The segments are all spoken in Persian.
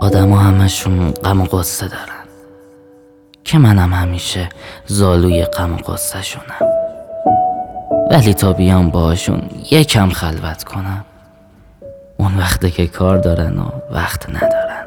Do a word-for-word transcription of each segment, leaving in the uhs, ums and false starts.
آدم ها همشون غم و غصه دارن که منم همیشه زالوی غم و غصه شونم، ولی تا بیام باشون یکم خلوت کنم اون وقته که کار دارن و وقت ندارن.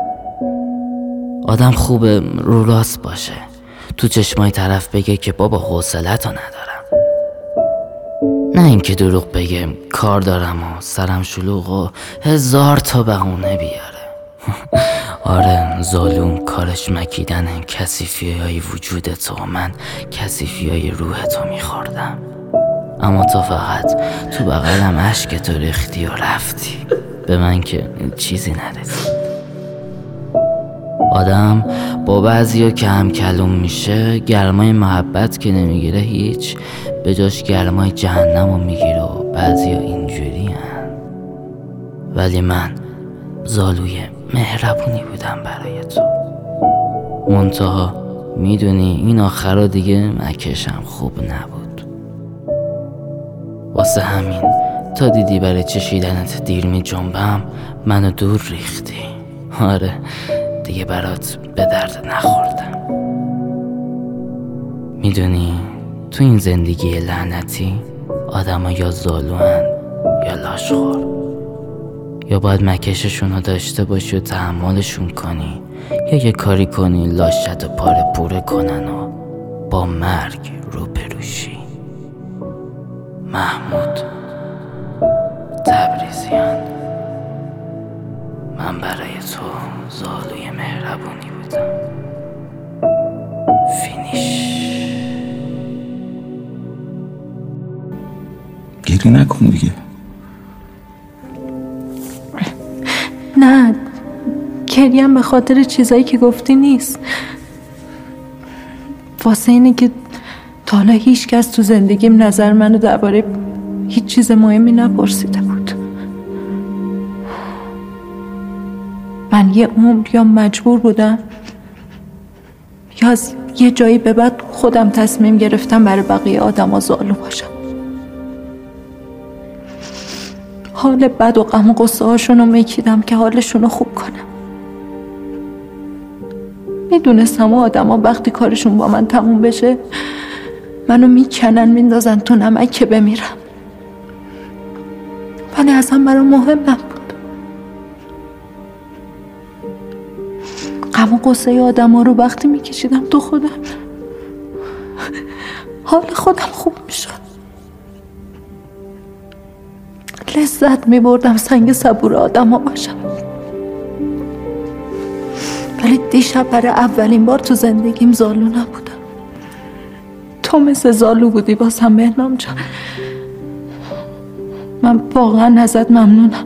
آدم خوبه رو راست باشه، تو چشمای طرف بگه که بابا حوصله‌تو ندارم، نه اینکه دروغ بگه کار دارم و سرم شلوغ و هزار تا بهونه بیاره. آره زالوم کارش مکیدن کثیفی های وجودتو و من کثیفی های روحتو میخوردم، اما تو فقط تو بغلم عشقتو ریختی و رفتی، به من که چیزی نرسید. آدم با بعضیا که هم کلوم میشه گرمای محبت که نمیگیره هیچ، به جاش گرمای جهنمو میگیره و بعضیا اینجوری هن. ولی من زالوی مهربونی بودم برای تو، منتها میدونی این آخرا دیگه مکشم خوب نبود، واسه همین تا دیدی برای چشیدنت دیر می جنبم منو دور ریختی. آره دیگه برات به درد نخوردم. میدونی تو این زندگی لعنتی آدم ها یا زالوان یا لاشخور، یا باید مکششون رو داشته باشی و تحملشون کنی، یا یه کاری کنی لاشت و پاره پوره کنن و با مرگ رو بروشی. محمود تبریزیان، من برای تو زالوی مهربونی بودم. فینیش. گریه نکن دیگه. نه گریم به خاطر چیزایی که گفتی نیست، واسه اینه که تا حالا هیچ کس تو زندگیم نظر منو درباره هیچ چیز مهمی نپرسیده بود. من یه عمر یا مجبور بودم یا از یه جایی به بعد خودم تصمیم گرفتم برای بقیه آدم ها زالو باشم، حال بد و غم و غصه هاشون رو میکیدم که حالشون رو خوب کنم. میدونستم آدم ها وقتی کارشون با من تموم بشه منو میکنن میندازن تو نمک که بمیرم، ولی اصلا برام مهم نبود. غم و غصه آدم ها رو وقتی میکشیدم تو خودم حال خودم خوب میشد، لذت میبردم سنگ صبور آدم ها باشم. ولی دیشب برای اولین بار تو زندگیم زالو نبودم. تو مثل زالو بودی بازم بهنام جان، من واقعا ازت ممنونم.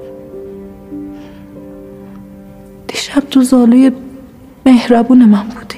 دیشب تو زالوی مهربون من بود.